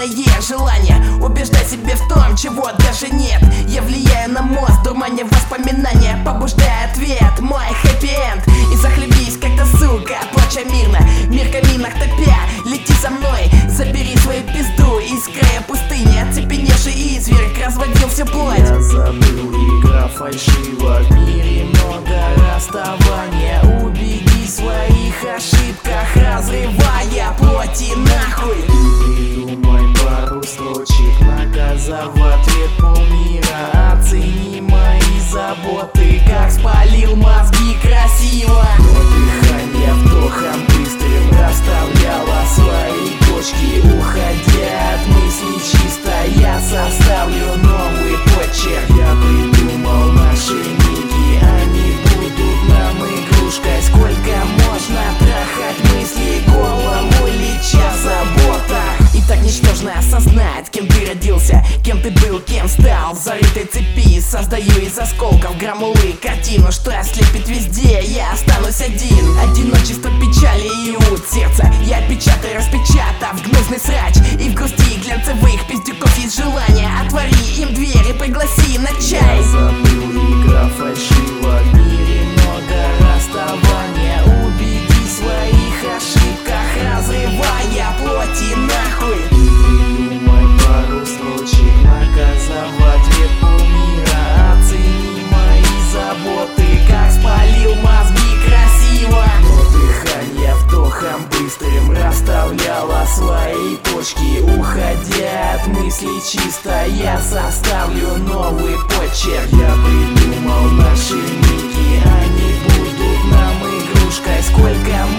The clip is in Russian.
огромное желание убеждать себя в том, чего даже нет. Я влияю на мозг, дурманя воспоминания, побуждая ответ, мой хэппи-энд. И захлебись, как-то сука, плача мирно, мир каминах топя. Лети за мной, забери свою пизду из края пустыни. Оцепеневший изверг разводился плоть. Я забыл, игра фальшива, в мире много расставания. Убедись в своих ошибках, разрывая плоти нахуй. Придумай пару строчек, наказав в ответ полмира. Оцени мои заботы, как спалил мозги красиво. Но дыхание вдохом быстрым расставляла свои точки. Уходя от мыслей чисто, я составлю новый почерк. Я придумал наши ники, они будут нам игрушкой. Сколько можно трахать мысли, голову леча в заботах. И так ничтожно осознать, кем ты родился, кем ты был, кем стал. В зарытой цепи создаю из осколков грамулы картину, что ослепит везде. Я останусь один, одиночество, печали и ут сердца. Я отпечатаю, распечатав гнусный срач. И в грусти глянцевых пиздюков есть желание. Отвори им дверь и пригласи на чай. Я забыл, игра фальшива, в мире много расставания. Убедись в своих ошибках, разрывая плоти нахуй. Придумай пару строчек, наказав в ответ полмира. Оцени мои заботы, как спалил мозги красиво. Но дыхание вдохом быстрым расставляла свои точки. Уходя от мыслей чисто, я составлю новый почерк. Я придумал наши ники, они будут нам игрушкой. Сколько